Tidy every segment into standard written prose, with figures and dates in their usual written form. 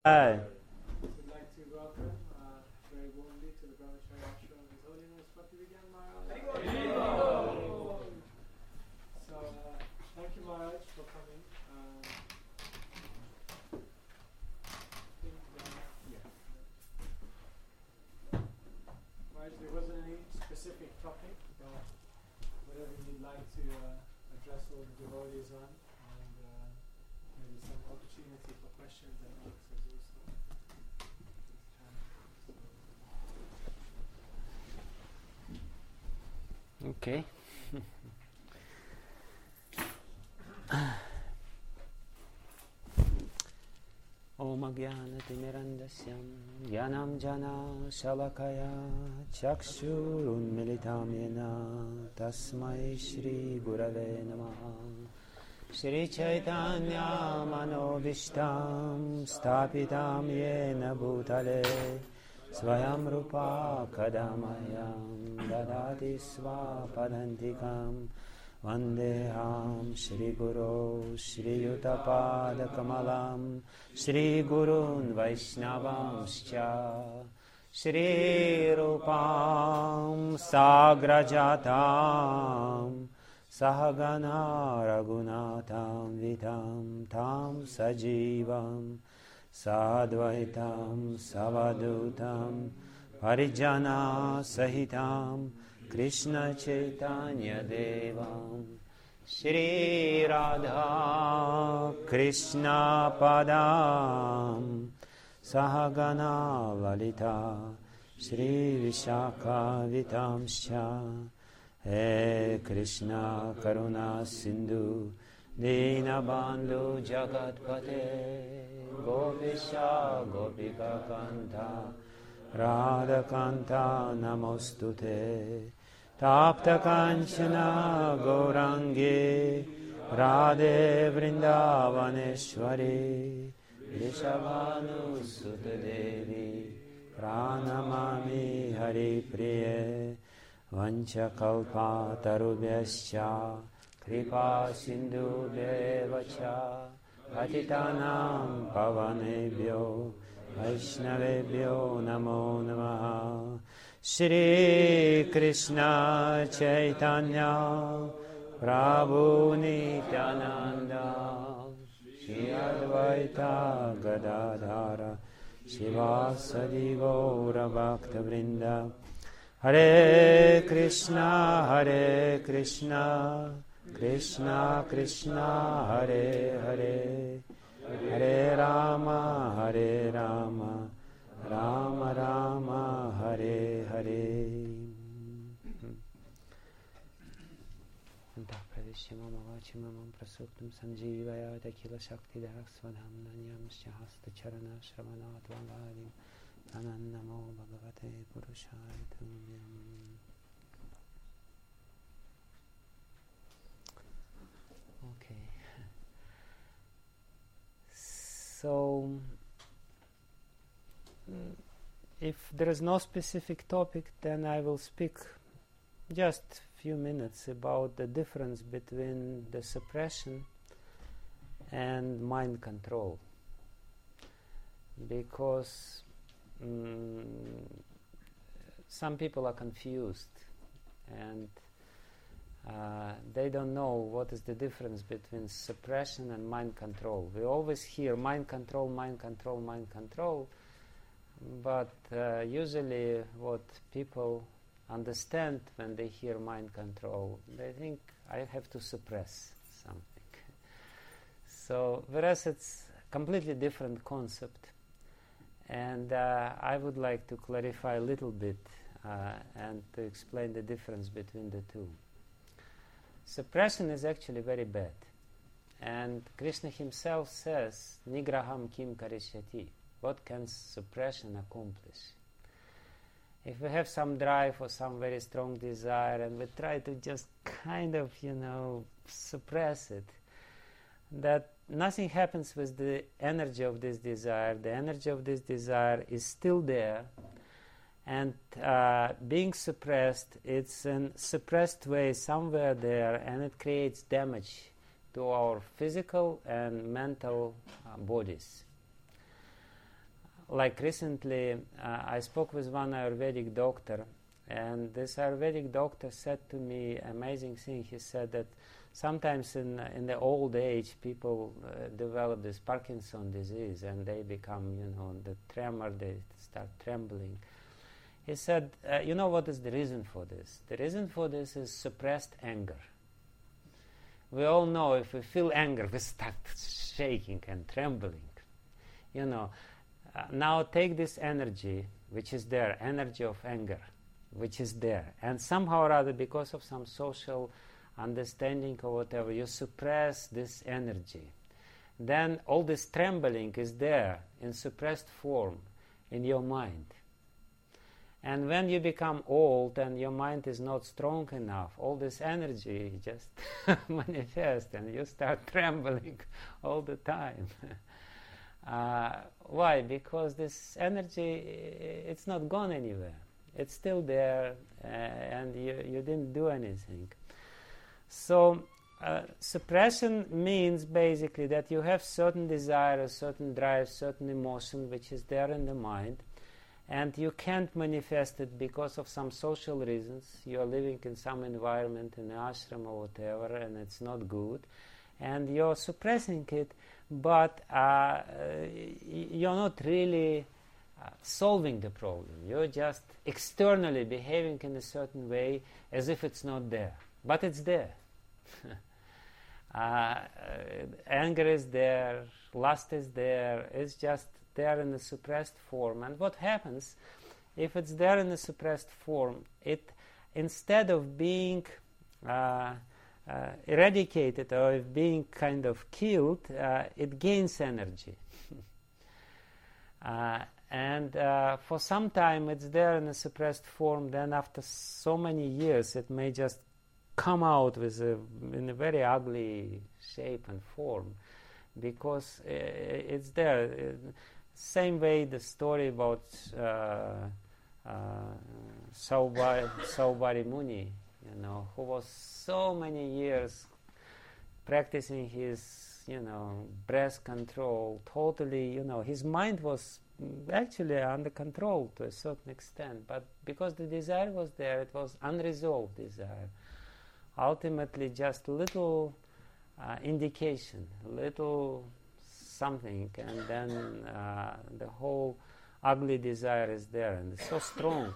Hi. We'd like to welcome very warmly to the Brahmacharya Ashram His Holiness Bhaktivedanta Maharaj. So, thank you Maharaj for coming. Maharaj, there wasn't any specific topic, but whatever you'd like to address all the devotees on, and maybe some opportunity for questions and answers also. Okay. Om Agyanatimirandasya Gyanam Jana Shalakaya Chakshurunmilitam Yena Tasmai Shri Gurave Namaha Shri Chaitanya Manovishtam Stapitam Yena Bhutale Swayam Rupa Kadamayam Dadati Swapadantikam Vandeham Shri Guru Shri Yutapada Kamalam Shri Gurun Vaishnavamscha Shri Rupam Sagrajatam Sahagana Raghunatam Vitam Tam Sajivam Sadvaitam Savadutam Parijana Sahitam Krishna Chaitanya Devam Shri Radha Krishna Padam Sahagana Lalita Shri Vishakha Vitamscha He Krishna Karuna Sindhu Dinabandhu Jagatpate Gopisha Gopika Kanta Radha Kanta Namostute Tapta Kanchana Gaurangi Radhe Vrindavaneshwari Rishabhanu Sutta Devi Pranamami Hari Priye Vanchakalpa Tarubhyascha Kripa Sindhu Devacha Patitanam Pavanebhyo Vaishnavebhyo Namo Namaha Shri Krishna Chaitanya Prabhu Nityananda Shri Advaita Gadadhara Shivasadi Gaura Bhakta Vrinda Hare Krishna Krishna Krishna Hare Hare Hare Rama Rama Rama Hare Hare Anta Pradeshima Mavachimam Prasuktam Sanjivaya Dakila Shakti Darasvanam Nanyam Shahasta Charana Shravanat Vangadim Anannamo Bhagavate Purushaya Tuvyam. Okay. So, if there is no specific topic, then I will speak just a few minutes about the difference between the suppression and mind control. Because some people are confused and they don't know what is the difference between suppression and mind control. We always hear mind control, but usually what people understand when they hear mind control, they think I have to suppress something. So, whereas it's a completely different concept, and I would like to clarify a little bit and to explain the difference between the two. Suppression is actually very bad. And Krishna himself says, Nigraham kim karishyati. What can suppression accomplish? If we have some drive or some very strong desire and we try to just kind of, suppress it, that nothing happens with the energy of this desire. The energy of this desire is still there. And being suppressed, it's in suppressed way somewhere there, and it creates damage to our physical and mental bodies. like recently, I spoke with one Ayurvedic doctor, and this Ayurvedic doctor said to me an amazing thing. He said that sometimes in the old age, people develop this Parkinson disease, and they become, the tremor, they start trembling. He said, you know what is the reason for this? The reason for this is suppressed anger. We all know if we feel anger, we start shaking and trembling. Now take this energy, which is there, energy of anger, which is there, and somehow or other, because of some social understanding or whatever, you suppress this energy. Then all this trembling is there in suppressed form in your mind. And when you become old and your mind is not strong enough, all this energy just manifests and you start trembling all the time. Why? Because this energy, it's not gone anywhere. It's still there, and you didn't do anything. So suppression means basically that you have certain desires, certain drives, certain emotion which is there in the mind, and you can't manifest it because of some social reasons. You are living in some environment, in an ashram or whatever, and it's not good, and you're suppressing it, but you're not really solving the problem. You're just externally behaving in a certain way as if it's not there, but it's there. Anger is there, lust is there, it's just there in a suppressed form. And what happens if it's there in a suppressed form? It, instead of being eradicated or being kind of killed, it gains energy. And for some time it's there in a suppressed form, then after so many years it may just come out in a very ugly shape and form, because it's there. Same way the story about Saubhari Muni, who was so many years practicing his, breath control, totally, his mind was actually under control to a certain extent, but because the desire was there, it was unresolved desire. Ultimately, just little indication, little something, and then the whole ugly desire is there, and it's so strong.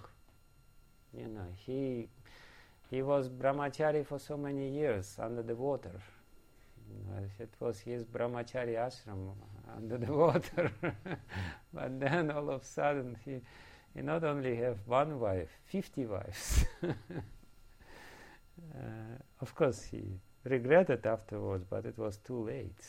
He was brahmachari for so many years under the water. It was his brahmachari ashram under the water. But then all of a sudden he not only have one wife, 50 wives. Of course he regretted afterwards, but it was too late.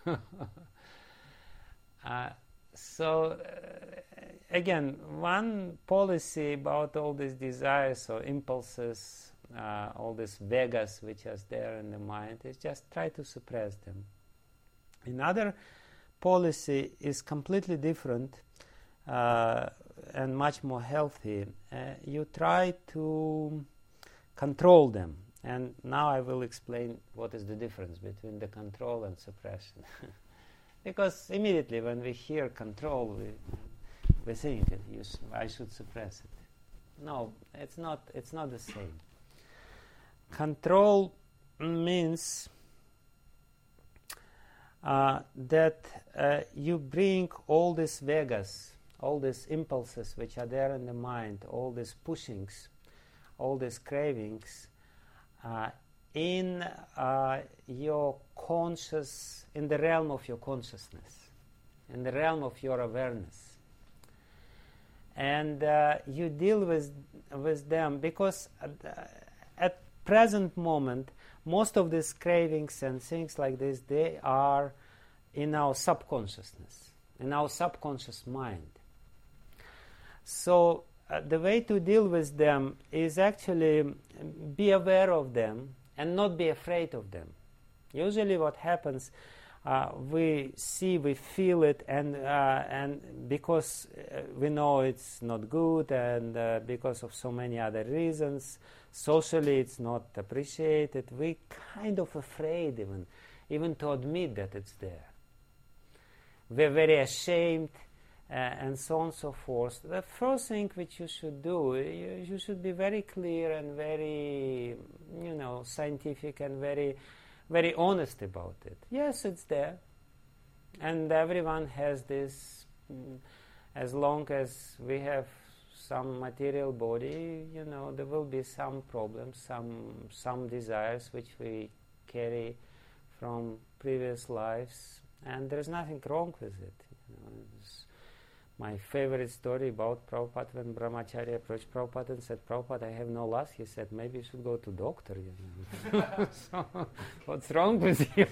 So again, one policy about all these desires or impulses, all these vegas which are there in the mind, is just try to suppress them. Another policy is completely different and much more healthy. You try to control them. And now I will explain what is the difference between the control and suppression. Because immediately when we hear control, we think I should suppress it. No, it's not the same. Control means that you bring all these vegas, all these impulses which are there in the mind, all these pushings, all these cravings, in your in the realm of your consciousness, in the realm of your awareness, and you deal with them, because at present moment most of these cravings and things like this, they are in our subconsciousness, in our subconscious mind. So the way to deal with them is actually be aware of them and not be afraid of them. Usually what happens, we see, we feel it, and because we know it's not good, and because of so many other reasons, socially it's not appreciated, we kind of afraid even to admit that it's there. We're very ashamed and so on and so forth. The first thing which you should do, you should be very clear and very, scientific and very, very honest about it. Yes, it's there, and everyone has this. As long as we have some material body, there will be some problems, some desires which we carry from previous lives, and there's nothing wrong with it. My favorite story about Prabhupada, when Brahmacharya approached Prabhupada and said, Prabhupada, I have no lust. He said, maybe you should go to doctor. So, what's wrong with you?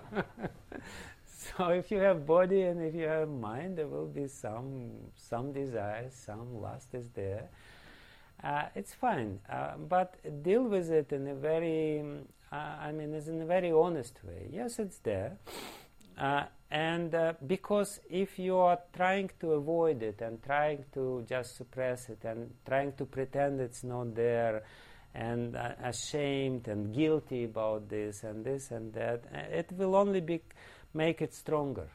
So if you have body and if you have mind, there will be some desires, some lust is there. It's fine, but deal with it in a very, it's in a very honest way. Yes, it's there. And because if you are trying to avoid it and trying to just suppress it and trying to pretend it's not there and ashamed and guilty about this and that, it will only make it stronger.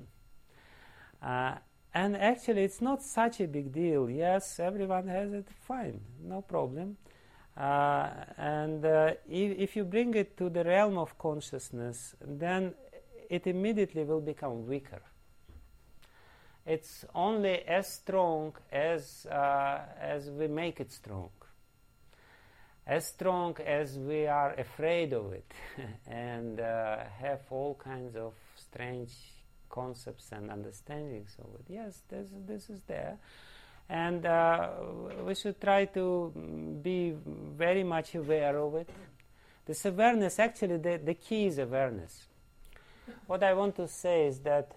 And actually it's not such a big deal. Yes, everyone has it, fine, no problem. And if you bring it to the realm of consciousness, then it immediately will become weaker. It's only as strong as we make it strong. As strong as we are afraid of it and have all kinds of strange concepts and understandings of it. Yes, this is there. And we should try to be very much aware of it. This awareness, actually, the key is awareness. What I want to say is that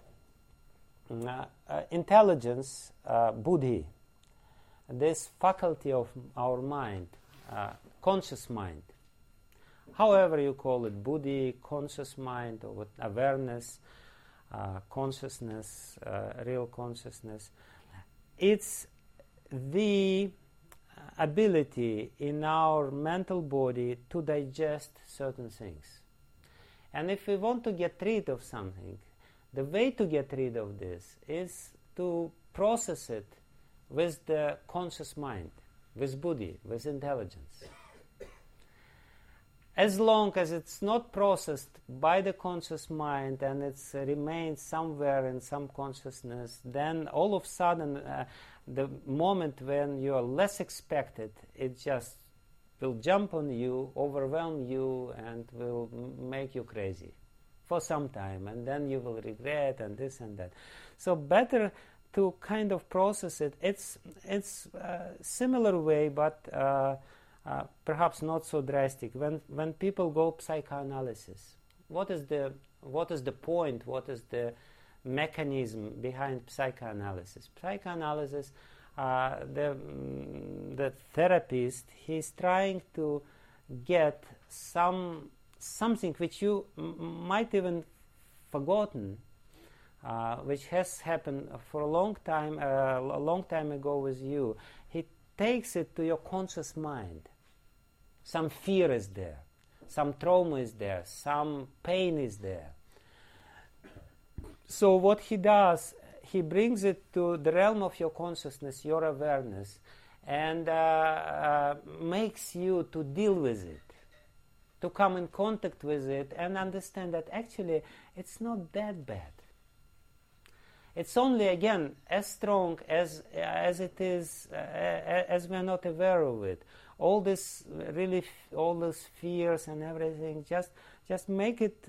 intelligence, buddhi, this faculty of our mind, conscious mind, however you call it, buddhi, conscious mind, or awareness, consciousness, real consciousness, it's the ability in our mental body to digest certain things. And if we want to get rid of something, the way to get rid of this is to process it with the conscious mind, with buddhi, with intelligence. As long as it's not processed by the conscious mind and it remains somewhere in some consciousness, then all of a sudden, the moment when you are less expected, it just will jump on you, overwhelm you, and will make you crazy for some time, and then you will regret and this and that. So better to kind of process it. It's similar way, but perhaps not so drastic. When people go psychoanalysis, what is the point? What is the mechanism behind psychoanalysis? Psychoanalysis, the therapist, he's trying to get something which you might even forgotten, which has happened for a long time ago with you. He takes it to your conscious mind. Some fear is there, some trauma is there, some pain is there. So what he does, he brings it to the realm of your consciousness, your awareness, and makes you to deal with it, to come in contact with it and understand that actually it's not that bad. It's only, again, as strong as it is, as we are not aware of it. All these fears and everything, just make it,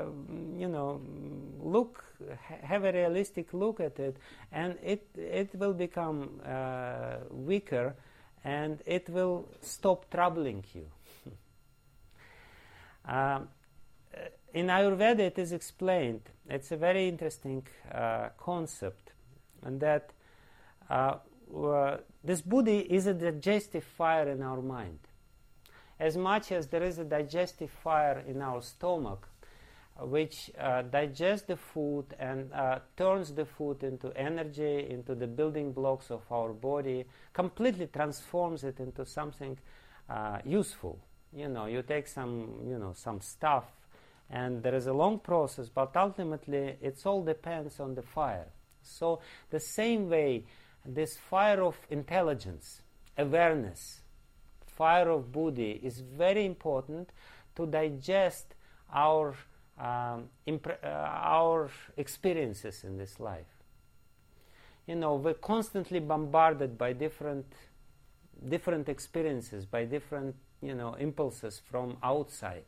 look, have a realistic look at it, and it will become weaker, and it will stop troubling you. In Ayurveda, it is explained. It's a very interesting concept, and that this buddhi is a digestive fire in our mind. As much as there is a digestive fire in our stomach, which digests the food and turns the food into energy, into the building blocks of our body, completely transforms it into something useful. You take some stuff, and there is a long process, but ultimately it all depends on the fire. So the same way, this fire of intelligence, awareness, fire of buddhi is very important to digest our experiences in this life. We're constantly bombarded by different experiences, by different impulses from outside,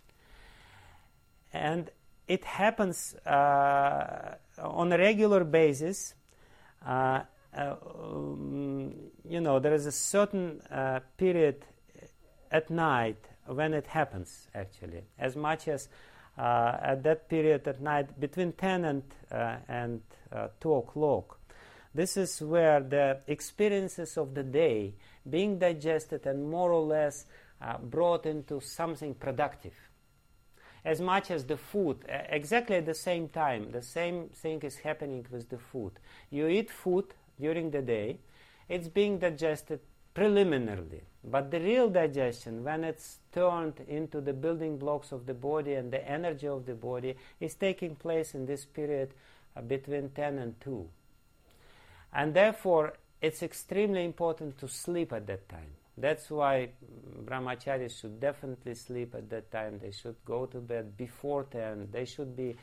and it happens on a regular basis. There is a certain period at night when it happens, actually, as much as at that period at night between 10 and 2 o'clock. This is where the experiences of the day being digested and more or less brought into something productive. As much as the food, exactly at the same time, the same thing is happening with the food. You eat food during the day, it's being digested preliminarily. But the real digestion, when it's turned into the building blocks of the body and the energy of the body, is taking place in this period between 10 and 2. And therefore, it's extremely important to sleep at that time. That's why brahmacharis should definitely sleep at that time. They should go to bed before 10. They should be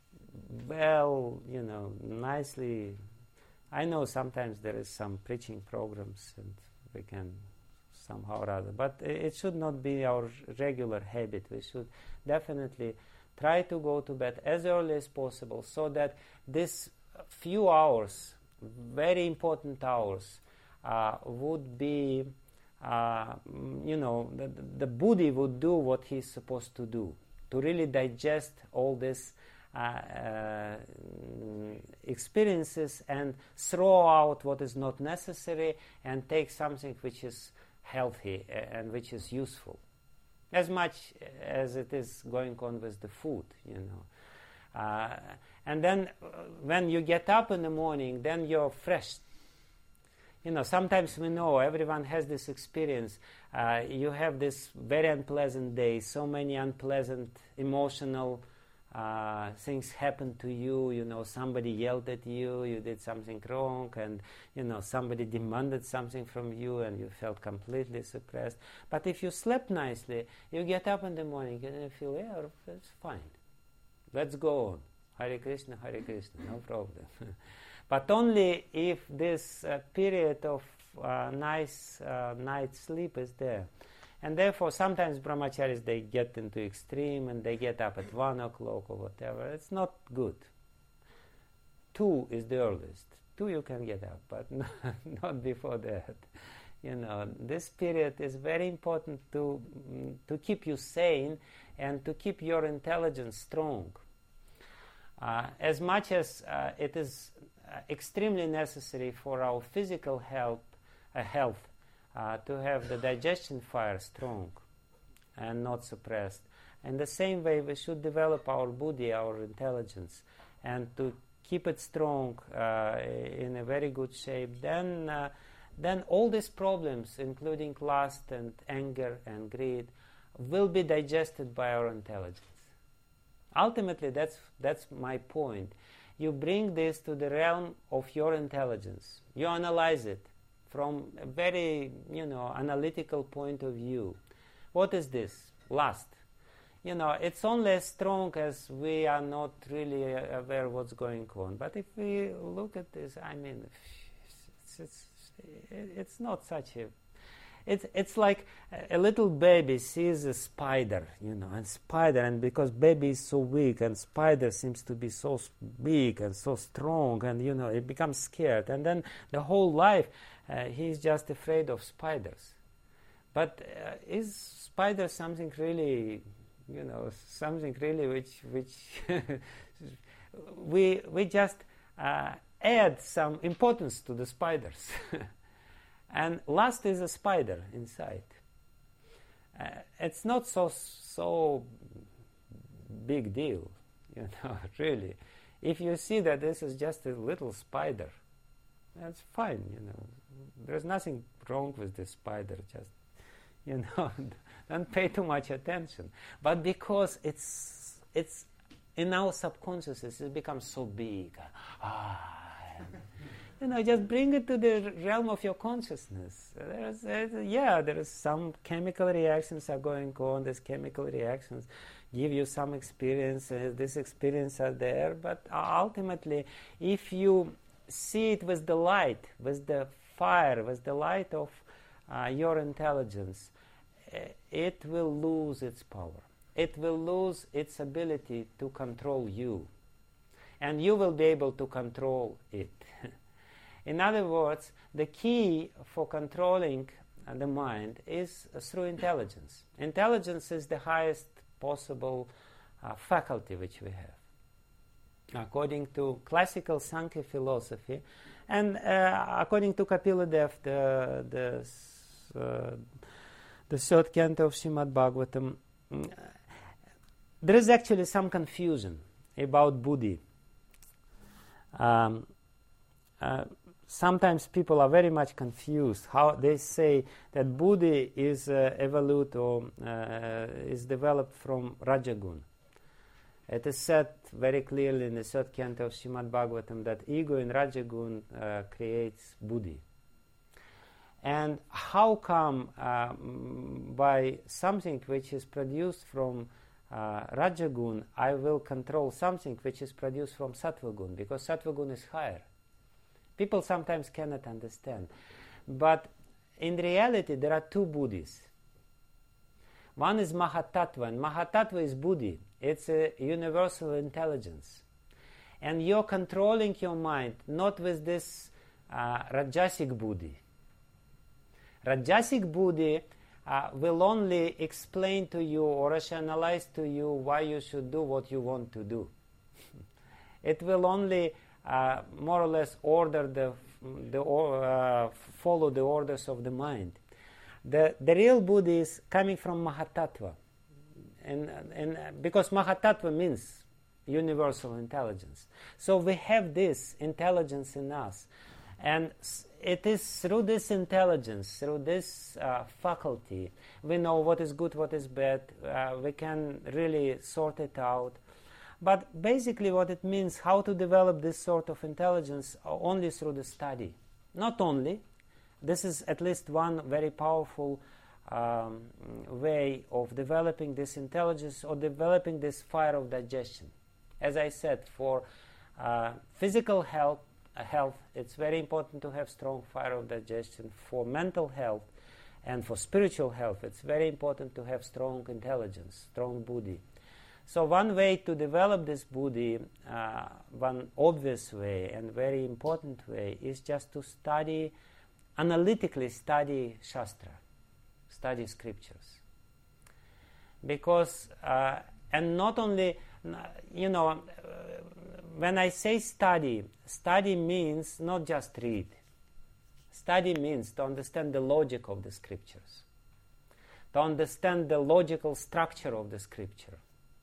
nicely. I know sometimes there is some preaching programs and we can somehow or other, but it should not be our regular habit. We should definitely try to go to bed as early as possible so that this few hours, very important hours, would be the buddhi would do what he's supposed to do, to really digest all this experiences and throw out what is not necessary and take something which is healthy and which is useful, as much as it is going on with the food, and then when you get up in the morning, then you're fresh. Sometimes we know, everyone has this experience. You have this very unpleasant day, so many unpleasant emotional things happen to you. Somebody yelled at you, you did something wrong, and somebody demanded something from you and you felt completely suppressed. But if you slept nicely, you get up in the morning and you feel, yeah, it's fine. Let's go on. Hare Krishna, no problem. But only if this period of nice night's sleep is there. And therefore, sometimes brahmacharis, they get into extreme and they get up at 1 o'clock or whatever. It's not good. 2 is the earliest. 2 you can get up, but not before that. This period is very important to keep you sane and to keep your intelligence strong. As much as it is extremely necessary for our physical health to have the digestion fire strong and not suppressed. In the same way, we should develop our buddhi, our intelligence, and to keep it strong in a very good shape. Then all these problems, including lust and anger and greed, will be digested by our intelligence. Ultimately, that's my point. You bring this to the realm of your intelligence. You analyze it from a very, analytical point of view. What is this? Lust. It's only as strong as we are not really aware what's going on. But if we look at this, it's not such a... It's like a little baby sees a spider, and because baby is so weak and spider seems to be so big and so strong, and it becomes scared, and then the whole life he's just afraid of spiders. But is spider something really, which we just add some importance to the spiders. And lust is a spider inside. It's not so big deal, really. If you see that this is just a little spider, that's fine, There's nothing wrong with this spider, just, don't pay too much attention. But because it's in our subconsciousness, it becomes so big. Just bring it to the realm of your consciousness. There is some chemical reactions are going on. These chemical reactions give you some experiences. These experiences are there, but ultimately, if you see it with the light, with the fire, with the light of your intelligence, it will lose its power. It will lose its ability to control you, and you will be able to control it. In other words, the key for controlling the mind is through intelligence. Intelligence is the highest possible faculty which we have. According to classical Sankhya philosophy, and according to Kapila Dev, the third canto of Srimad Bhagavatam, there is actually some confusion about buddhi. Sometimes people are very much confused how they say that buddhi is evolved or is developed from Rajagun. It is said very clearly in the third canto of Srimad Bhagavatam that ego in Rajagun creates buddhi. And how come by something which is produced from Rajagun, I will control something which is produced from Sattvagun, because Sattvagun is higher? People sometimes cannot understand. But in reality, there are two buddhis. One is Mahatattva, and Mahatattva is buddhi. It's a universal intelligence. And you're controlling your mind not with this Rajasic buddhi. Rajasic buddhi will only explain to you or rationalize to you why you should do what you want to do. It will only more or less order follow the orders of the mind. The real buddhi is coming from Mahatattva, and because Mahatattva means universal intelligence. So we have this intelligence in us, and it is through this intelligence, through this faculty, we know what is good, what is bad. We can really sort it out. But basically what it means, how to develop this sort of intelligence, only through the study. Not only. This is at least one very powerful way of developing this intelligence or developing this fire of digestion. As I said, for physical health, it's very important to have strong fire of digestion. For mental health and for spiritual health, it's very important to have strong intelligence, strong buddhi. So one way to develop this buddhi, one obvious way and very important way, is just to analytically study Shastra, study scriptures. Because, and not only, when I say study means not just read. Study means to understand the logic of the scriptures, to understand the logical structure of the scripture.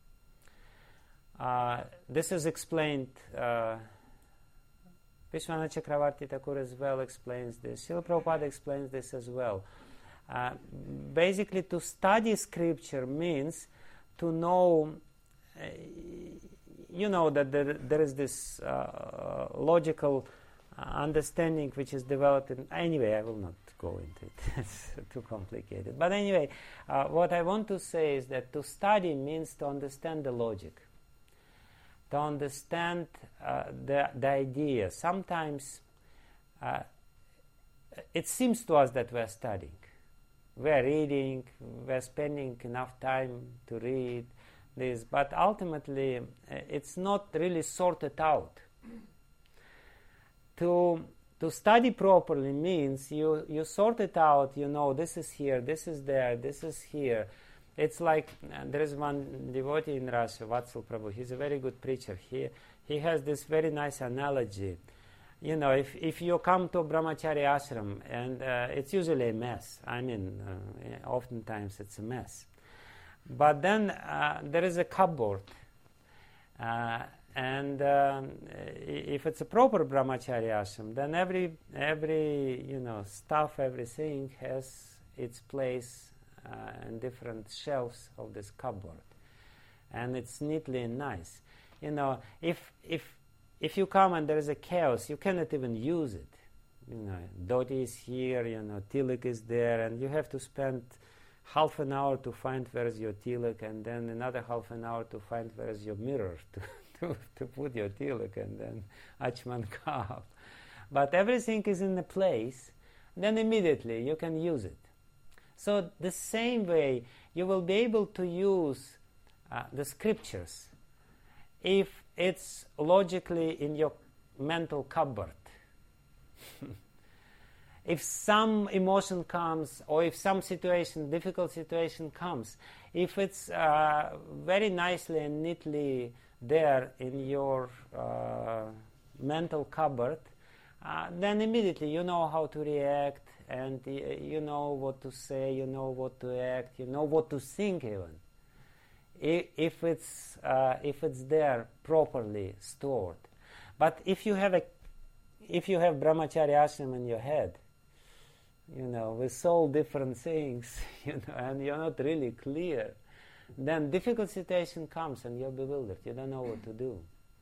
This is explained, Vishwanath Chakravarti Thakur as well explains this. Srila Prabhupada explains this as well. Basically, to study scripture means to know, that there is this logical understanding which is developed in... Anyway, I will not go into it. It's too complicated. But anyway, what I want to say is that to study means to understand the logic, to understand the idea. Sometimes it seems to us that we are studying. We are reading, we are spending enough time to read this, but ultimately it's not really sorted out. To study properly means you sort it out, this is here, this is there, this is here. It's like, there is one devotee in Russia, Vatsal Prabhu, he's a very good preacher. He has this very nice analogy. If you come to a brahmachari ashram, and it's usually a mess. Oftentimes it's a mess. But then there is a cupboard. And if it's a proper brahmachari ashram, then every stuff, everything has its place and different shelves of this cupboard, and it's neatly and nice. If if you come and there is a chaos, you cannot even use it. Dhoti is here, tilak is there, and you have to spend half an hour to find where is your tilak, and then another half an hour to find where is your mirror to put your tilak, and then Achman Kav. But everything is in a place, then immediately you can use it. So the same way you will be able to use the scriptures if it's logically in your mental cupboard. If some emotion comes, or if some situation, difficult situation comes, if it's very nicely and neatly there in your mental cupboard, then immediately you know how to react, and you know what to say, you know what to act, you know what to think even. If it's there properly stored. But if you have brahmacharya ashram in your head, with all different things, and you're not really clear, then difficult situation comes and you're bewildered. You don't know what to do.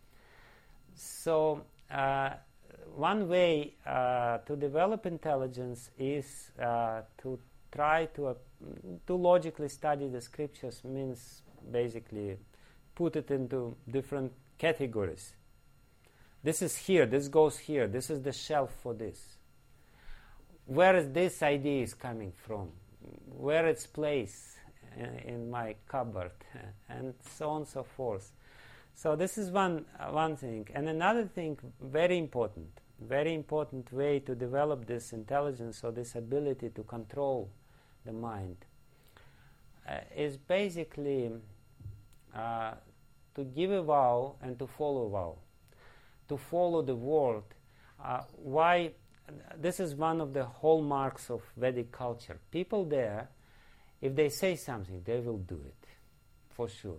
So one way to develop intelligence is to try to logically study the scriptures, means basically put it into different categories. This is here, this goes here, this is the shelf for this. Where is this idea is coming from? Where it's placed in my cupboard, and so on and so forth. So this is one thing. And another thing, very important way to develop this intelligence, or this ability to control the mind, is basically to give a vow and to follow a vow. To follow the word. Why? This is one of the hallmarks of Vedic culture. People there, if they say something, they will do it, for sure.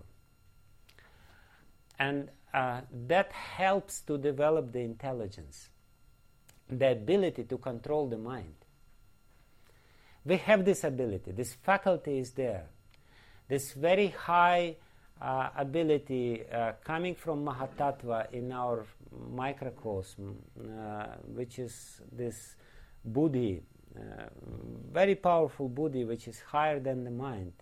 And that helps to develop the intelligence, the ability to control the mind. We have this ability, this faculty is there. This very high ability coming from Mahatattva in our microcosm, which is this buddhi, very powerful buddhi, which is higher than the mind,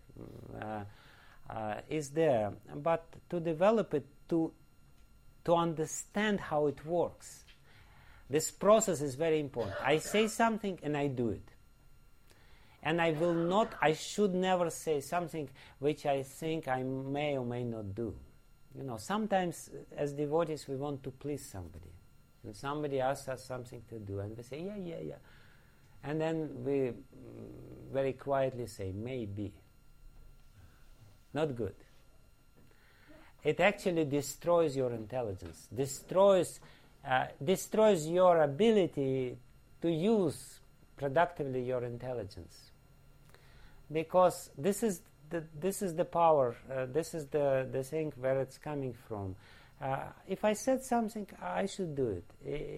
is there. But to develop it, to understand how it works, this process is very important. I say something and I do it. And I should never say something which I think I may or may not do. Sometimes as devotees we want to please somebody. And somebody asks us something to do and we say, yeah. And then we very quietly say, maybe. Not good. It actually destroys your intelligence, destroys your ability to use productively your intelligence. Because this is the power, this is the thing where it's coming from. If I said something, I should do it.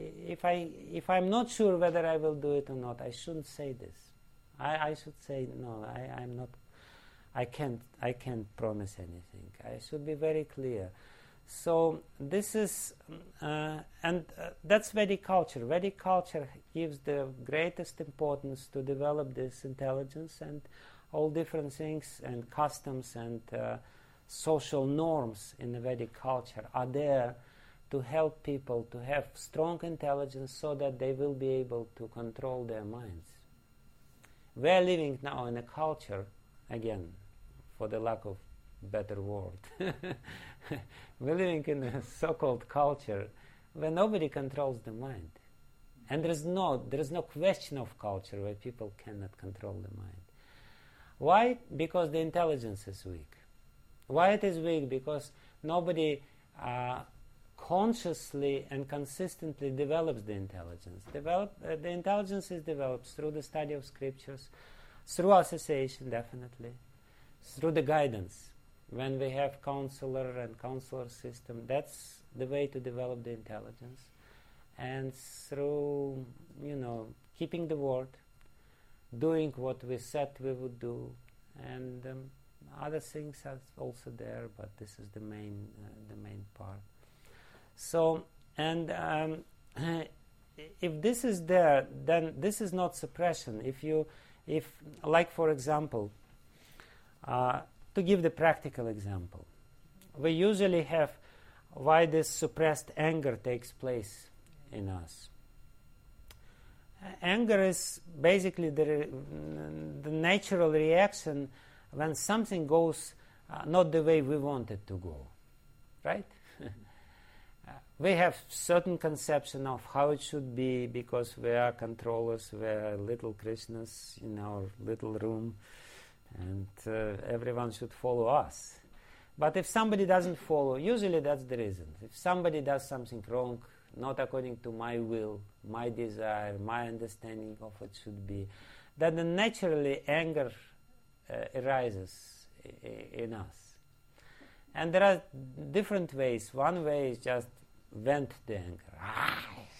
If I'm not sure whether I will do it or not, I shouldn't say this. I should say no. I'm not. I can't promise anything. I should be very clear. So this is, and that's Vedic culture. Vedic culture gives the greatest importance to develop this intelligence, and all different things and customs and social norms in the Vedic culture are there to help people to have strong intelligence so that they will be able to control their minds. We are living now in a culture, again, for the lack of better word, we're living in a so-called culture where nobody controls the mind. And there is no question of culture where people cannot control the mind. Why? Because the intelligence is weak. Why it is weak? Because nobody consciously and consistently develops the intelligence. The intelligence is developed through the study of scriptures, through association, definitely, through the guidance. When we have counselor and counselor system, that's the way to develop the intelligence. And through, keeping the word, doing what we said we would do, and other things are also there, but this is the main part. So And if this is there, then this is not suppression. If like for example, to give the practical example, we usually have why this suppressed anger takes place in us. Anger is basically the natural reaction when something goes not the way we want it to go, right? We have certain conception of how it should be because we are controllers, we are little Krishnas in our little room, and everyone should follow us. But if somebody doesn't follow, usually that's the reason. If somebody does something wrong, not according to my will, my desire, my understanding of what should be, then naturally anger arises in us. And there are different ways. One way is just vent the anger.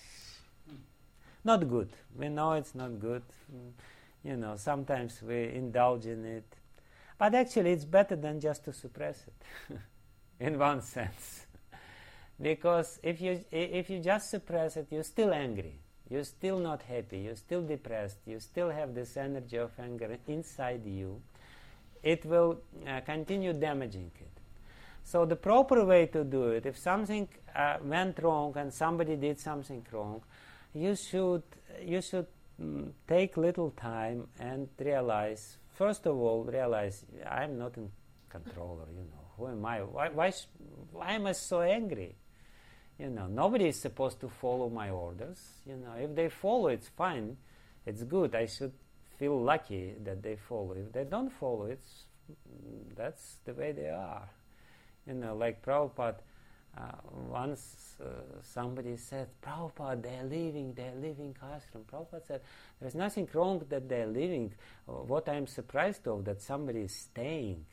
Not good. We know it's not good. Sometimes we indulge in it. But actually it's better than just to suppress it, in one sense. Because if you just suppress it, you're still angry. You're still not happy. You're still depressed. You still have this energy of anger inside you. It will continue damaging it. So the proper way to do it, if something went wrong and somebody did something wrong, you should take little time and realize, first of all, I'm not in control. Who am I? Why am I so angry? Nobody is supposed to follow my orders. If they follow, it's fine. It's good. I should feel lucky that they follow. If they don't follow, that's the way they are. Like Prabhupada, once somebody said, Prabhupada, they're leaving ashram. Prabhupada said, there's nothing wrong that they're leaving. What I'm surprised of, that somebody is staying.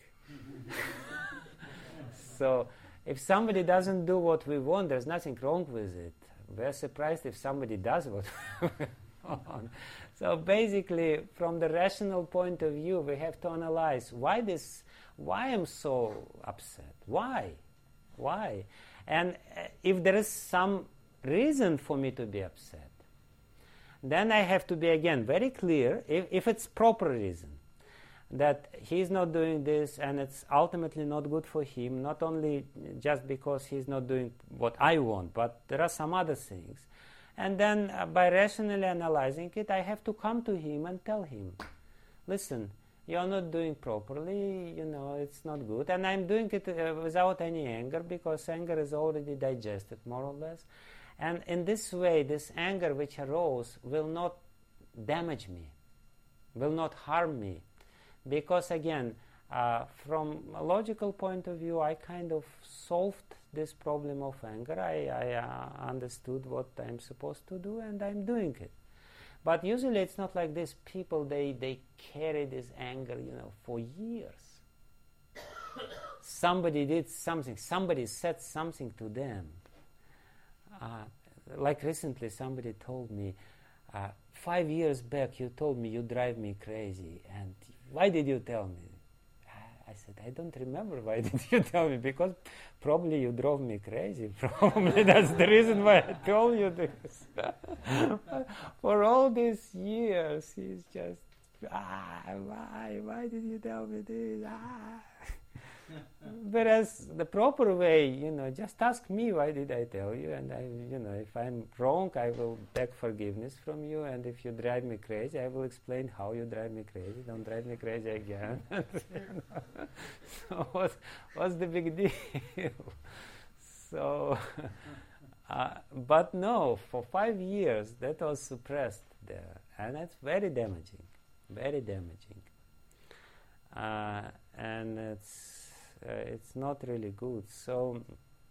So, if somebody doesn't do what we want, there's nothing wrong with it. We're surprised if somebody does what we want. So basically, from the rational point of view, we have to analyze why I'm so upset. Why? And if there is some reason for me to be upset, then I have to be again very clear, if it's proper reason, that he's not doing this and it's ultimately not good for him, not only just because he's not doing what I want, but there are some other things. And then by rationally analyzing it, I have to come to him and tell him, listen, you're not doing properly, it's not good. And I'm doing it without any anger, because anger is already digested, more or less. And in this way, this anger which arose will not damage me, will not harm me. Because again, from a logical point of view, I kind of solved this problem of anger. I understood what I'm supposed to do, and I'm doing it. But usually it's not like this. People, they carry this anger, for years. Somebody did something. Somebody said something to them. Like recently, somebody told me, 5 years back, you told me you drive me crazy, and why did you tell me? I said, I don't remember why did you tell me, because probably you drove me crazy. Probably that's the reason why I told you this. For all these years, he's just, why did you tell me this? Whereas the proper way, just ask me, why did I tell you? And if I'm wrong, I will beg forgiveness from you. And if you drive me crazy, I will explain how you drive me crazy. Don't drive me crazy again. So what's the big deal? So, but no, for 5 years that was suppressed there, and that's very damaging, very damaging. And it's not really good. So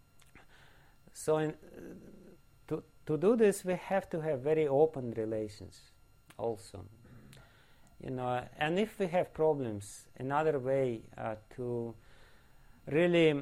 to do this, we have to have very open relations also. And if we have problems, another way to really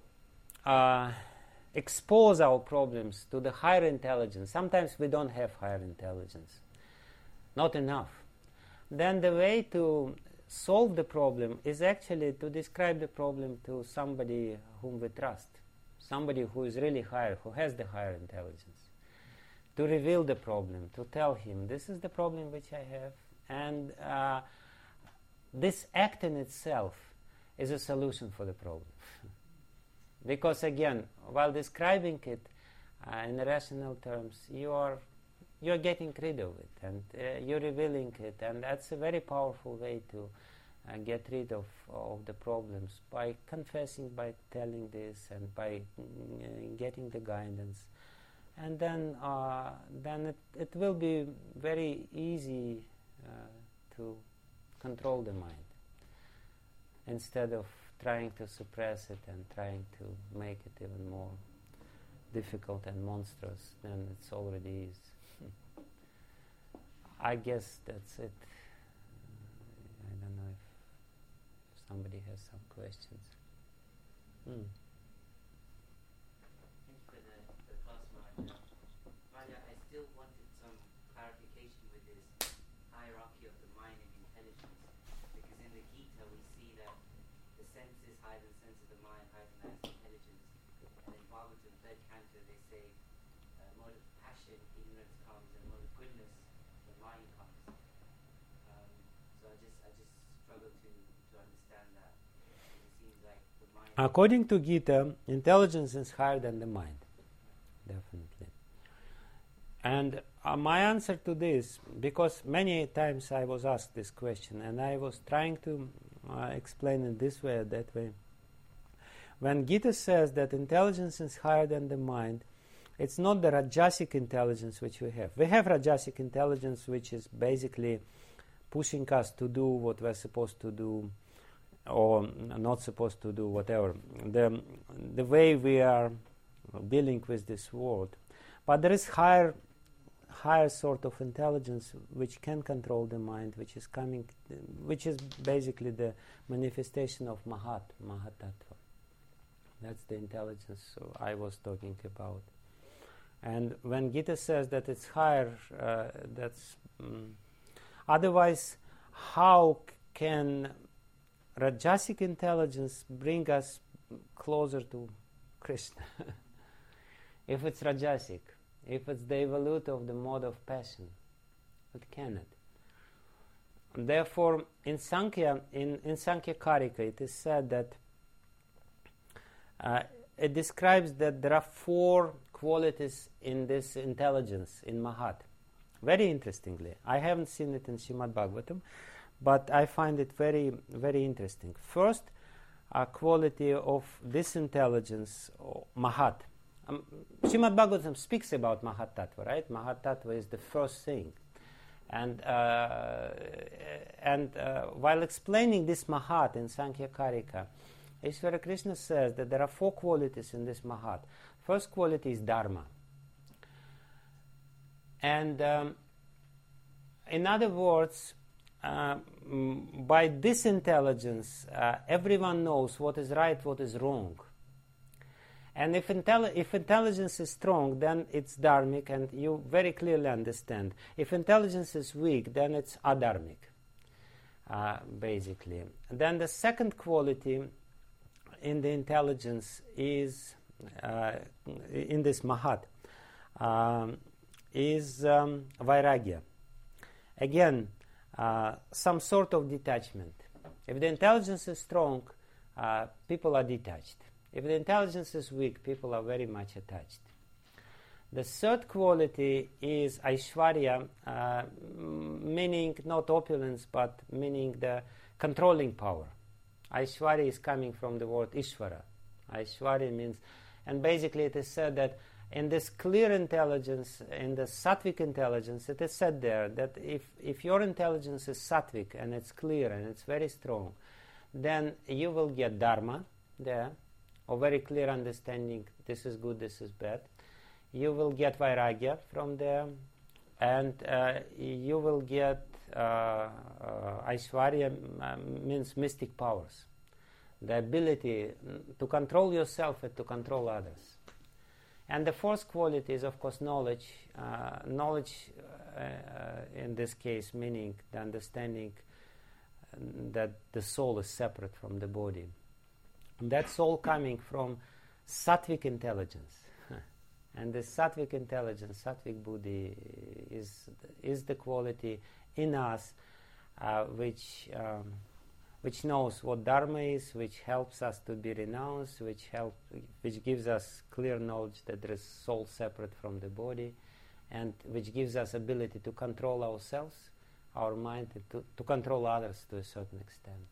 expose our problems to the higher intelligence. Sometimes we don't have higher intelligence, not enough. Then the way to solve the problem is actually to describe the problem to somebody whom we trust, somebody who is really higher, who has the higher intelligence, to reveal the problem, to tell him, this is the problem which I have, and this act in itself is a solution for the problem. Because again, while describing it in rational terms, you're getting rid of it, and you're revealing it, and that's a very powerful way to get rid of the problems, by confessing, by telling this, and by getting the guidance. And then it will be very easy to control the mind, instead of trying to suppress it and trying to make it even more difficult and monstrous than it already is. I guess that's it. I don't know if somebody has some questions. Thank you for the class, Maharaj. Maharaj, I still wanted some clarification with this hierarchy of the mind and intelligence, because in the Gita we see that the sense is higher than the sense of the mind, higher than that is intelligence. And in Bhagavatam 3rd canto they say mode of passion, ignorance comes, and mode of goodness, the mind comes. So I just struggle to understand that. It seems like the mind... According to Gita, intelligence is higher than the mind, definitely. And my answer to this, because many times I was asked this question, and I was trying to explain it this way or that way. When Gita says that intelligence is higher than the mind, it's not the Rajasic intelligence which we have. We have Rajasic intelligence, which is basically pushing us to do what we're supposed to do, or not supposed to do, whatever. The way we are dealing with this world. But there is higher sort of intelligence which can control the mind, which is basically the manifestation of Mahatattva. That's the intelligence I was talking about. And when Gita says that it's higher, that's otherwise, how can Rajasic intelligence bring us closer to Krishna? If it's Rajasic, if it's the evolute of the mode of passion, it cannot. Therefore, in Sankhya Karika, it is said that it describes that there are 4 qualities in this intelligence, in Mahat. Very interestingly. I haven't seen it in Srimad Bhagavatam, but I find it very, very interesting. First, a quality of this intelligence, Mahat. Srimad Bhagavatam speaks about Mahat Tattva, right? Mahat Tattva is the first thing. And while explaining this Mahat in Sankhya Karika, Ishvara Krishna says that there are 4 qualities in this Mahat. First quality is Dharma. And in other words, by this intelligence, everyone knows what is right, what is wrong. And if intelligence is strong, then it's dharmic, and you very clearly understand. If intelligence is weak, then it's adharmic, basically. Then the second quality in the intelligence is, in this Mahat, is Vairagya. Again, some sort of detachment. If the intelligence is strong, people are detached. If the intelligence is weak, people are very much attached. The third quality is Aishwarya, meaning not opulence, but meaning the controlling power. Aishwarya is coming from the word Ishvara. Aishwarya means, and basically it is said that in this clear intelligence, in the sattvic intelligence, it is said there that if your intelligence is sattvic and it's clear and it's very strong, then you will get dharma there, or very clear understanding, this is good, this is bad. You will get vairagya from there, and you will get Aishwarya, means mystic powers, the ability to control yourself and to control others. And the fourth quality is, of course, knowledge. Knowledge, in this case, meaning the understanding that the soul is separate from the body. And that's all coming from sattvic intelligence. And this sattvic intelligence, sattvic buddhi, is the quality in us which knows what dharma is, which helps us to be renounced, which gives us clear knowledge that there is soul separate from the body, and which gives us ability to control ourselves, our mind, and to control others to a certain extent.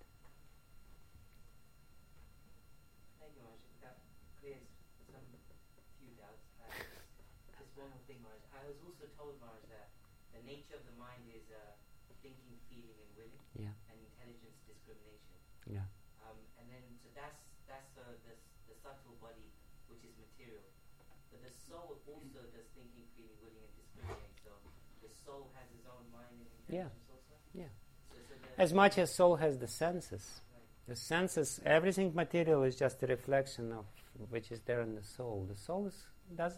Thank you, Maharaj. That clears some few doubts. Just one more thing, Maharaj. I was also told, Maharaj, that the nature of the mind is thinking, feeling, and willing, and intelligence, discrimination. Yeah. And then, so that's the subtle body, which is material. But the soul also does thinking, feeling, willing, and discriminating. So the soul has its own mind and intelligence also? Yeah. So As much as soul has the senses. right. The senses, everything material is just a reflection of which is there in the soul. The soul does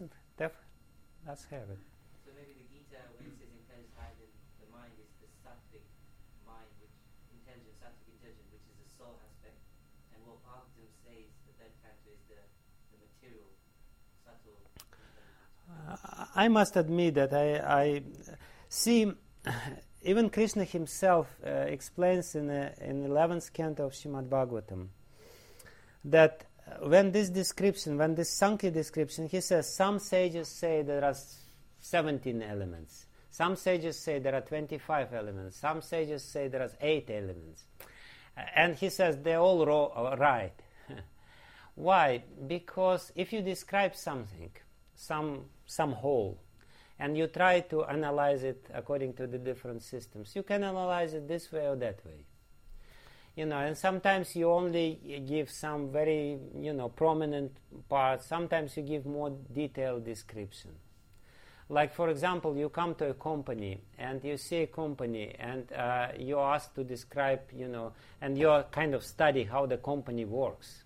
have it. So maybe the Gita, when it says intelligence higher than the mind, is the sattvic mind, which intelligence, sattvic intelligence, which is the soul aspect. And what Bhagavatam says, the third canto, is the material, subtle intelligence. I must admit that I see, even Krishna himself explains in the 11th canto of Srimad Bhagavatam that when this Sankhya description, he says some sages say there are 17 elements. Some sages say there are 25 elements. Some sages say there are 8 elements. And he says they're all right. Why? Because if you describe something, some whole, and you try to analyze it according to the different systems, you can analyze it this way or that way. And sometimes you only give some very, prominent parts. Sometimes you give more detailed description. Like, for example, you come to a company and you see a company and you're asked to describe, and you kind of study how the company works.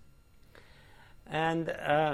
And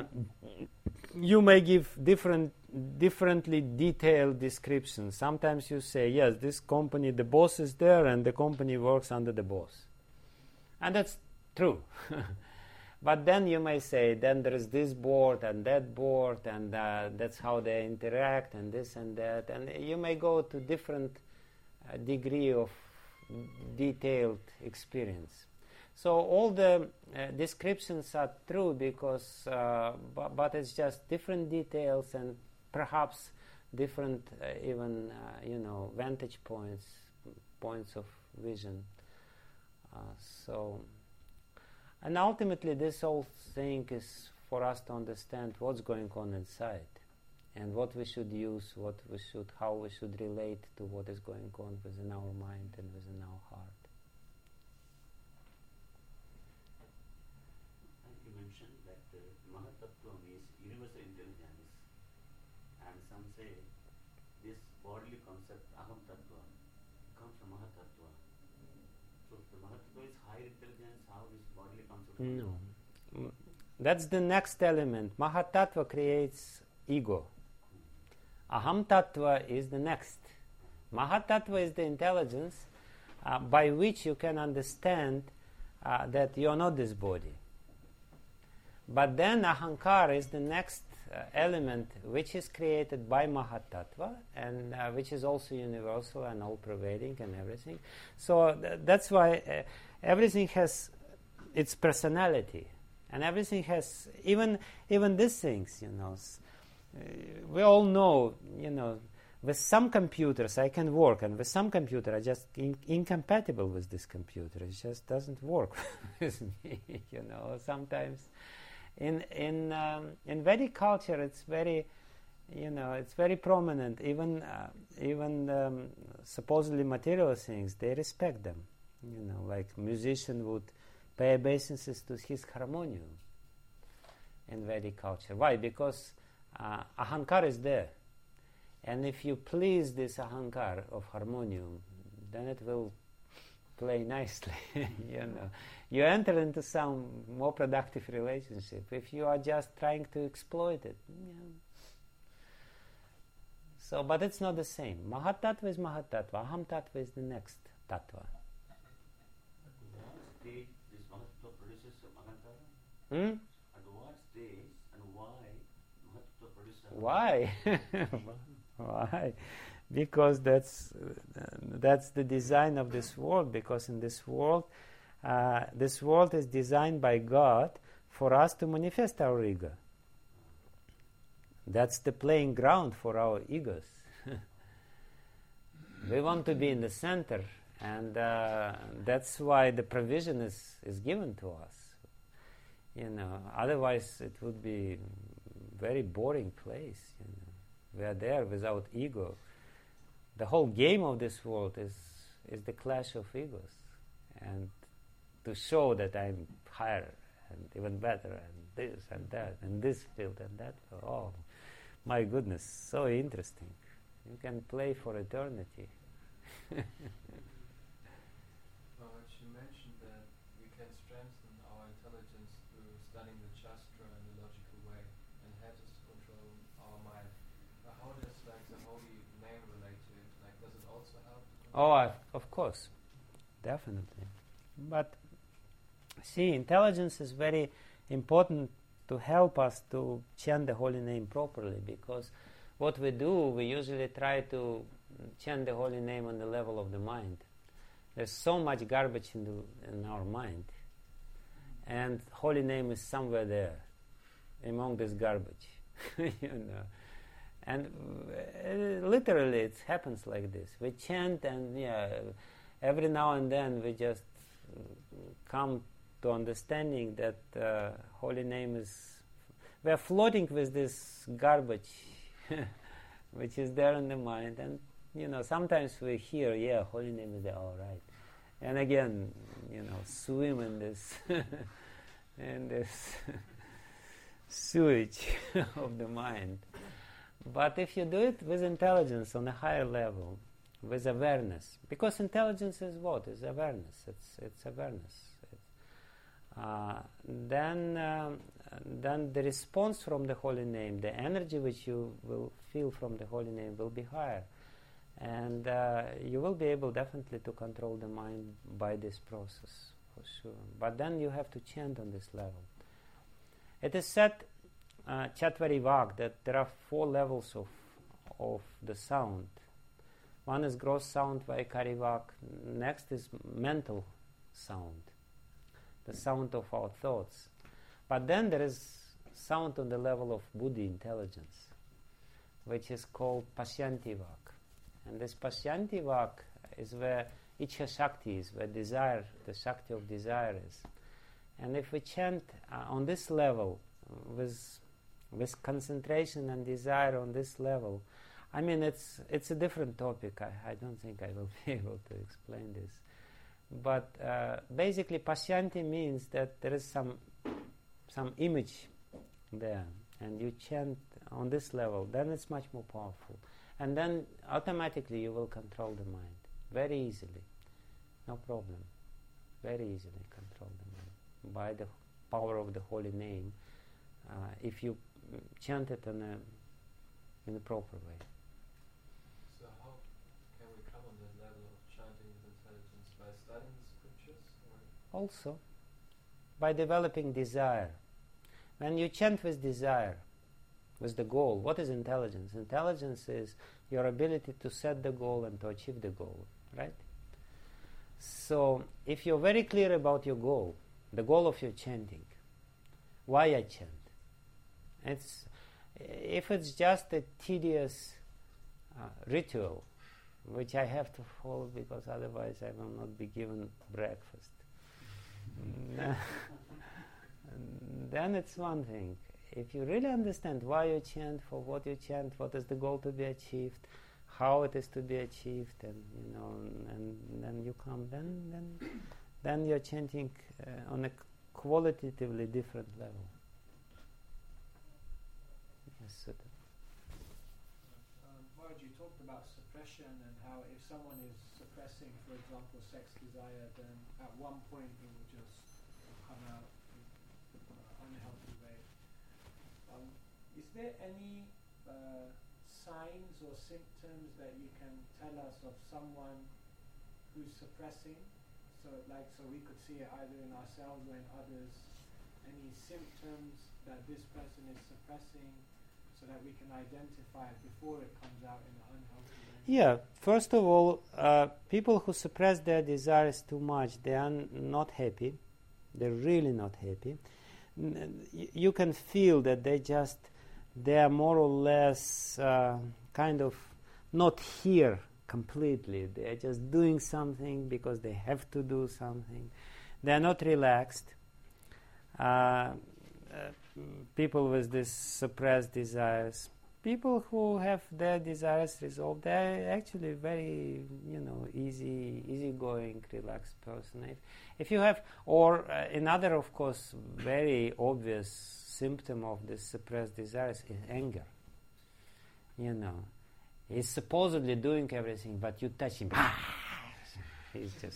you may give differently detailed descriptions. Sometimes you say, yes, this company, the boss is there and the company works under the boss. And that's true. But then you may say, then there is this board and that board, and that's how they interact, and this and that. And you may go to different degree of detailed experience. So all the descriptions are true because, but it's just different details and perhaps different vantage points of vision. And ultimately this whole thing is for us to understand what's going on inside and what we should use, how we should relate to what is going on within our mind and within our heart. You mentioned that Mahatattva means universal intelligence, and some say this bodily concept, Aham Tattva, comes from Mahatattva. So the Mahatattva is higher intelligence, how this bodily concept? No. That's the next element. Mahatattva creates ego. Aham Tattva is the next. Mahatattva is the intelligence by which you can understand that you are not this body. But then Ahankara is the next element which is created by Mahatattva and which is also universal and all-pervading and everything. So that's why everything has its personality, and everything has, even these things, we all know, with some computers I can work, and with some computer I just incompatible with this computer. It just doesn't work with me, sometimes. In Vedic culture, it's very, it's very prominent. Even supposedly material things, they respect them. Like musician would pay obeisances to his harmonium in Vedic culture. Why? Because Ahankar is there, and if you please this Ahankar of harmonium, then it will play nicely. You enter into some more productive relationship. If you are just trying to exploit it, so, but it's not the same. Mahatattva is Mahatattva. Aham Tattva is the next Tattva. At what stage this Mahatattva produces Ahankara? At what stage and Why? Why? Because that's the design of this world. Because in this world is designed by God for us to manifest our ego. That's the playing ground for our egos. We want to be in the center, and that's why the provision is given to us. Otherwise it would be very boring place. We are there without ego. The whole game of this world is the clash of egos, and to show that I'm higher and even better, and this and that, and this field and that. Oh, my goodness, so interesting. You can play for eternity. She mentioned that we can strengthen our intelligence through studying the Shastra in a logical way, and helps us to control our mind. How does the holy name relate to it? Does it also help? Of course, definitely. But see, intelligence is very important to help us to chant the holy name properly, because what we do, we usually try to chant the holy name on the level of the mind. There's so much garbage in our mind, and holy name is somewhere there among this garbage. And literally it happens like this. We chant, and every now and then we just come to understanding that holy name is, we are floating with this garbage which is there in the mind, and sometimes we hear, holy name is there, all right, and again, swim in this in this sewage of the mind. But if you do it with intelligence on a higher level, with awareness, because intelligence is what? It's awareness. It's awareness. Then the response from the holy name, the energy which you will feel from the holy name will be higher, and you will be able definitely to control the mind by this process, for sure. But then you have to chant on this level. It is said, Chatvari Vak, that there are 4 levels of the sound. One is gross sound, Vaikari Vak. Next is mental sound, the sound of our thoughts. But then there is sound on the level of buddhi, intelligence, which is called Pashyanti Vak. And this Pashyanti Vak is where Ichha Shakti is, where desire, the Shakti of desire is. And if we chant on this level, with concentration and desire on this level, I mean, it's a different topic. I don't think I will be able to explain this. But basically, Pashyanti means that there is some image there, and you chant on this level, then it's much more powerful. And then automatically you will control the mind very easily. No problem. Very easily control the mind by the power of the holy name, if you chant it in a proper way. So how can we come on the level of chanting with intelligence? By studying the scriptures? Also, by developing desire. When you chant with desire, with the goal, what is intelligence? Intelligence is your ability to set the goal and to achieve the goal, right? So, if you're very clear about your goal, the goal of your chanting, why I chant? If it's just a tedious ritual, which I have to follow because otherwise I will not be given breakfast, then it's one thing. If you really understand why you chant, for what you chant, what is the goal to be achieved, how it is to be achieved, and and then you come, then you're chanting on a qualitatively different level. Yes, Maharaj, you talked about suppression and how if someone is suppressing, for example, sex desire, then at one point it will just come out in an unhealthy way. Is there any signs or symptoms that you can tell us of someone who's suppressing? So we could see it either in ourselves or in others. Any symptoms that this person is suppressing, so so that we can identify it before it comes out in an unhealthy way? Yeah, first of all, people who suppress their desires too much, they are not happy. They're really not happy. You can feel that they are more or less kind of not here completely. They are just doing something because they have to do something. They are not relaxed. People with these suppressed desires, people who have their desires resolved, they're actually very, easygoing, relaxed person. If you have, or another, of course, very obvious symptom of this suppressed desires is anger. He's supposedly doing everything, but you touch him, he's just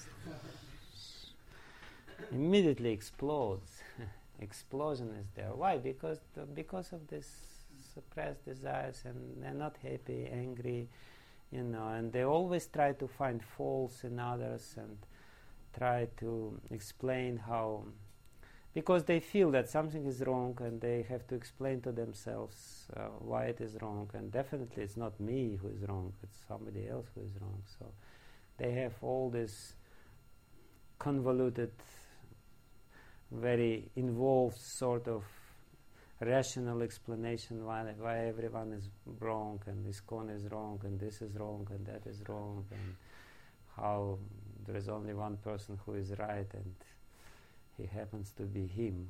immediately explodes. Explosion is there. Why? Because of this suppressed desires, and they're not happy, angry, and they always try to find faults in others and try to explain how, because they feel that something is wrong and they have to explain to themselves why it is wrong, and definitely it's not me who is wrong, it's somebody else who is wrong. So they have all this convoluted, very involved sort of rational explanation why everyone is wrong, and ISKCON is wrong, and this is wrong, and that is wrong, and how there is only one person who is right, and he happens to be him.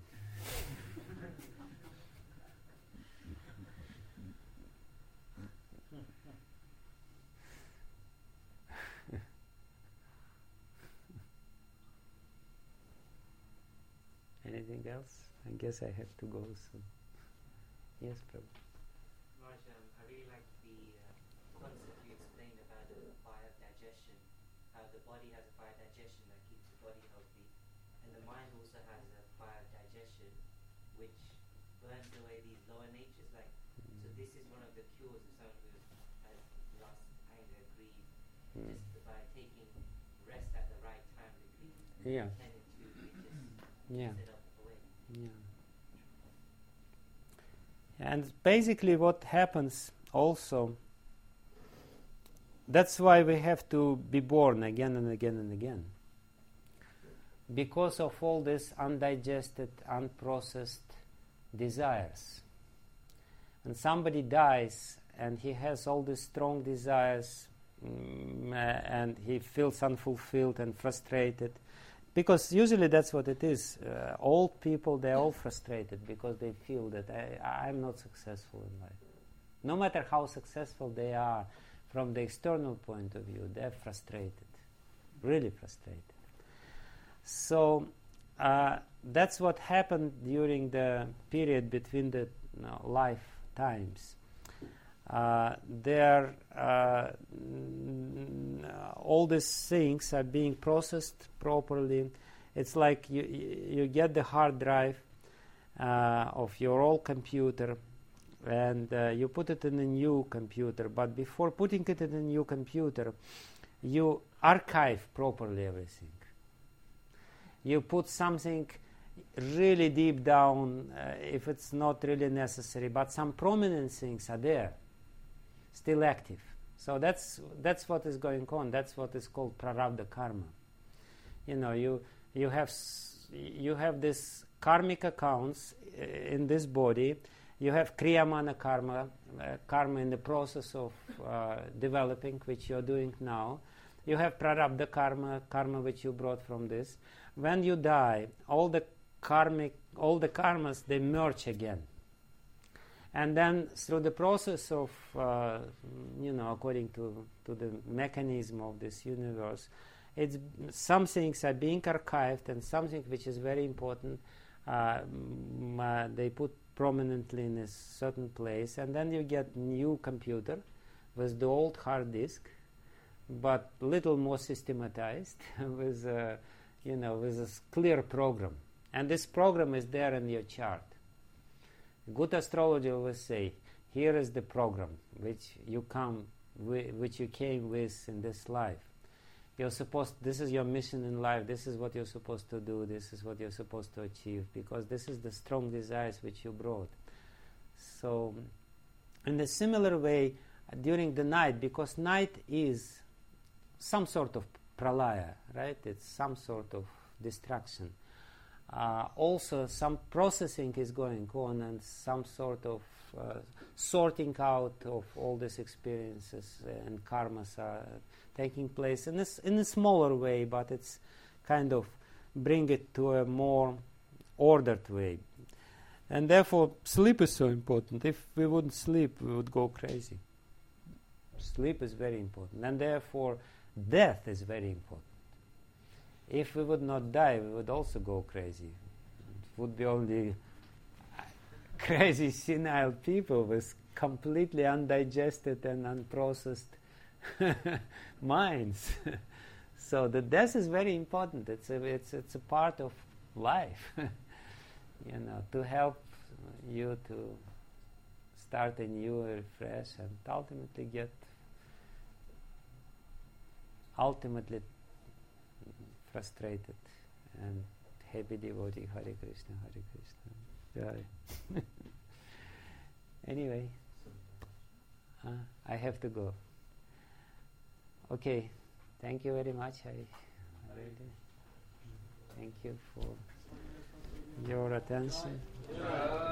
Anything else? I guess I have to go soon. Yes, Prabhu. Maharaj, I really like the concept you explained about the fire of digestion, how the body has a fire of digestion that keeps the body healthy, and the mind also has a fire of digestion which burns away these lower natures. So this is one of the cures of someone who has lust, anger, greed, just by taking rest at the right time, the greed tended to just set up away. Yeah. And basically what happens also, that's why we have to be born again and again and again. Because of all these undigested, unprocessed desires. And somebody dies and he has all these strong desires and he feels unfulfilled and frustrated. Because usually that's what it is. Old people, they're all frustrated because they feel that I'm not successful in life. No matter how successful they are from the external point of view, they're frustrated, really frustrated. So that's what happened during the period between the lifetimes. All these things are being processed properly. It's like you get the hard drive of your old computer and you put it in a new computer, but before putting it in a new computer you archive properly everything. You put something really deep down if it's not really necessary, but some prominent things are there, still active. So that's what is going on. That's what is called prarabdha karma. You have this karmic accounts in this body. You have kriyamana karma, karma in the process of developing, which you're doing now. You have prarabdha karma which you brought from this. When you die, all the karmas, they merge again. And then through the process of, according to the mechanism of this universe, some things are being archived, and something which is very important, they put prominently in a certain place, and then you get new computer with the old hard disk, but little more systematized with a clear program. And this program is there in your chart. Good astrology always say, here is the program which you came with in this life. This is your mission in life, this is what you're supposed to do, this is what you're supposed to achieve, because this is the strong desires which you brought. So In a similar way, during the night, because night is some sort of pralaya, right? It's some sort of destruction. Also, some processing is going on, and some sort of sorting out of all these experiences and karmas are taking place in a smaller way, but it's kind of bring it to a more ordered way. And therefore, sleep is so important. If we wouldn't sleep, we would go crazy. Sleep is very important, and therefore, death is very important. If we would not die, we would also go crazy. It would be only crazy, senile people with completely undigested and unprocessed minds. So the death is very important. It's a part of life, to help you to start anew, refresh, and ultimately frustrated and happy devotee. Hare Krishna, Hare Krishna. Jai. Anyway, I have to go. Okay, thank you very much. Thank you for your attention.